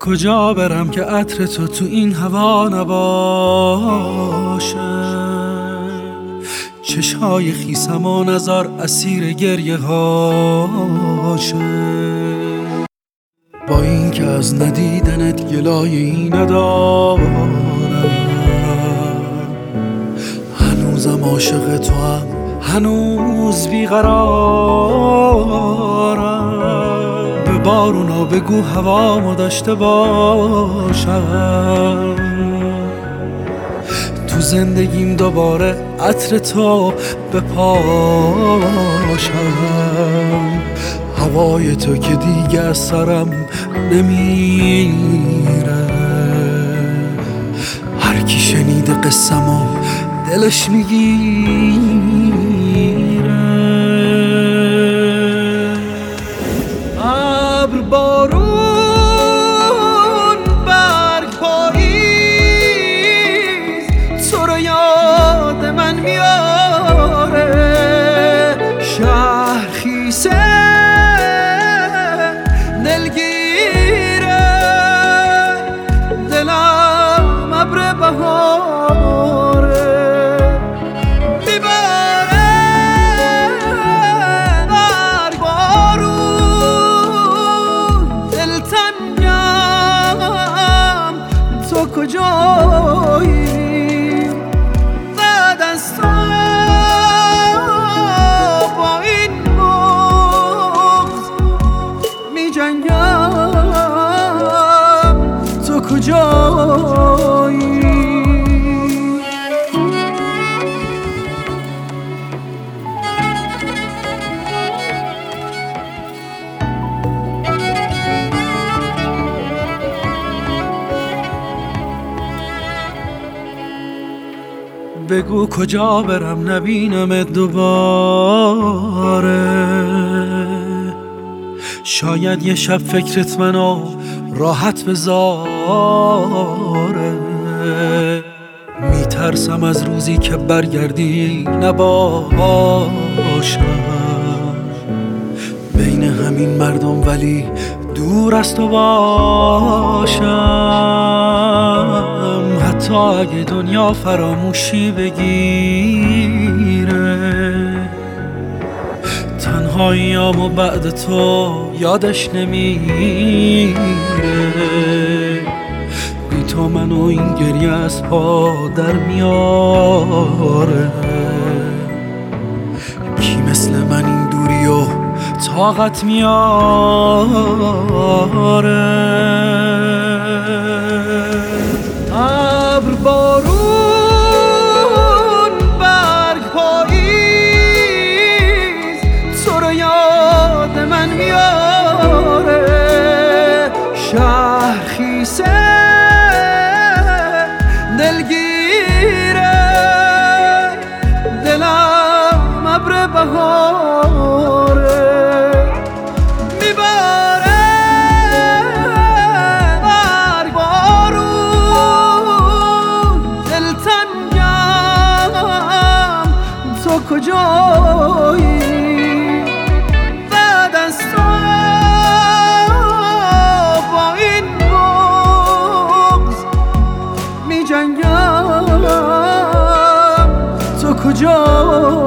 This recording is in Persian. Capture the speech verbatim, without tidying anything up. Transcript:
کجا برم که عطر تو تو این هوا نباشه؟ چشای خیسم و نظر اسیر گریه هاشه. با این که از ندیدنت گلایی ندارم، هنوزم عاشق تو هم، هنوز بیقرارم. به بارونا بگو هوامو داشته باشم، تو زندگیم دوباره عطر تو بپاشم. هوای تو که دیگه از سرم نمیره، هر کی شنیده قصه‌مو دلش میگیره. ابر، بارون، برگ، پاییز تو رو یاد من میاره. شهر خیسه دلگیره، دلم ابر بهاره. میباره برگ، بارون، دلتنگم تو کجایی؟ بعد از تو با این بغض می جنگم، تو کجایی؟ بگو کجا برم نبینم دوباره. شاید یه شب فکرت منو راحت بذاره. میترسم از روزی که برگردی نباشم بین همین مردم، ولی دور از تو باشم. حتی اگه دنیا فراموشی بگیره، تنهاییامو بعد تو یادش نمیره. بی تو منو این گریه از پا در میاره. کی مثل من این دوری و طاقت میاره؟ ابر، بارون، برگ، پاییز تو رو یاد من میاره. شهر خیسه دلگیره، دلم ابر بهاره. میباره برگ، بارون، دلتنگم تو کجایی؟ بعد از تو با این بغض می جنگم، تو کجایی؟